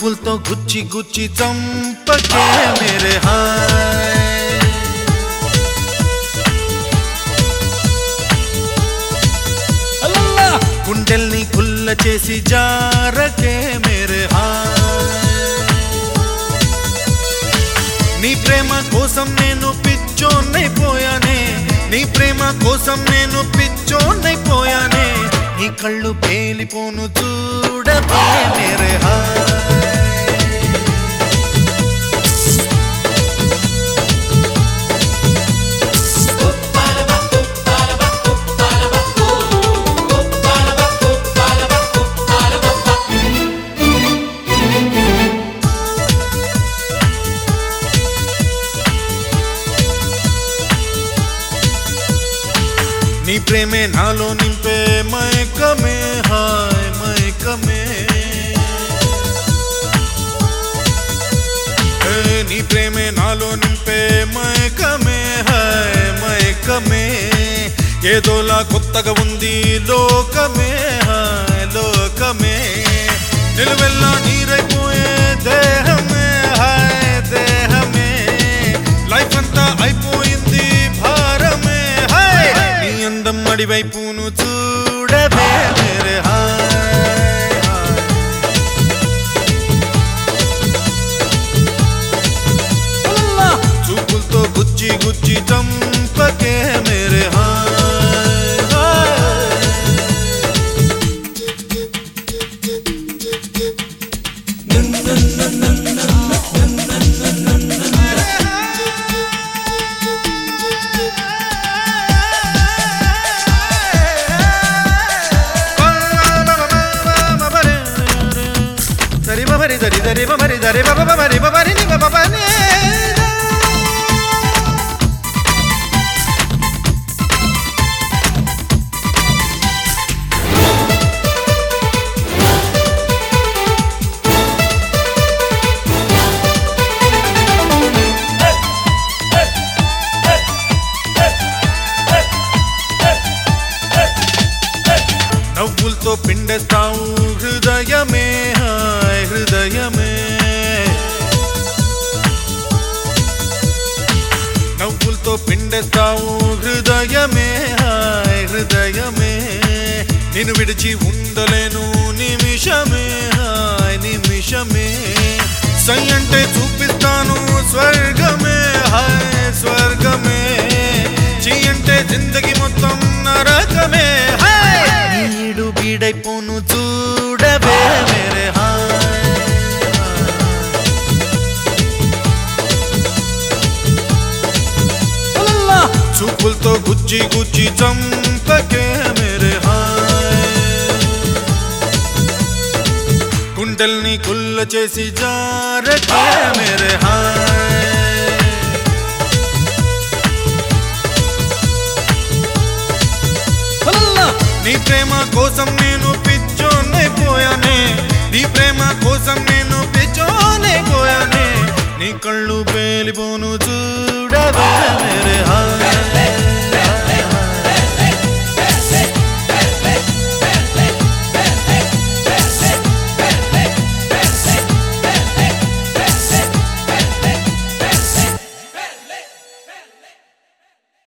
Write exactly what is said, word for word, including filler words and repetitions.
నవ్వులతో గుచ్చి గుచ్చి చంపకే మేరే హాయ్ గుండెల్ని గుల్ల చేసి జారకే మేరే హాయ్ నీ ప్రేమ కోసం నేను పిచ్చోన్నైపోయానే నీ ప్రేమ కోసం నేను పిచ్చోన్నైపోయానే నీ కళ్ళు పేలిపోను చూడకే మేరే హాయ్ నీ ప్రేమే నాలో నింపే మైకమే హాయ్ మైకమే నీ ప్రేమే నాలో నింపే మైకమే హాయ్ మైకమే ఏదోలా కొత్తగా ఉంది లోకమే హాయ్ లోకమే నిలువెల్లా నీరైపోయే దేహమే హాయ్ దేహమే లైఫ్ అంతా అయిపోయింది భారమే హాయ్ నీ అందం అడివైపును చూడవే మేరే హాయ్ చూపులతో గుచ్చి గుచ్చి చంపకే మేరే హాయ్ Mari dari dari mari dari baba mari baba ni baba ni నవ్వులతో పిండేస్తావు హృదయమే హాయ్ హృదయమే నవ్వులతో పిండేస్తావు హృదయమే హాయ్ హృదయమే నిన్ను విడిచి ఉండలేను నిమిషమే హాయ్ నిమిషమే సై అంటే చూపిస్తాను స్వర్గమే హాయ్ స్వర్గమే చీ అంటే జిందగీ మొత్తం నరకమే హాయ్ నీడు బీడైపోను చూడవే మేరే హాయ్ చూపులతో గుచ్చి గుచ్చి చంపకే మేరే హాయ్ గుండెల్ని కుల్ల చేసి జారకే మేరే హాయ్ నీ ప్రేమ కోసం నేను పిచ్చోన్నైపోయానే నీ ప్రేమ కోసం నేను పిచ్చోన్నైపోయానే నీ కళ్ళు పేలిపోను చూ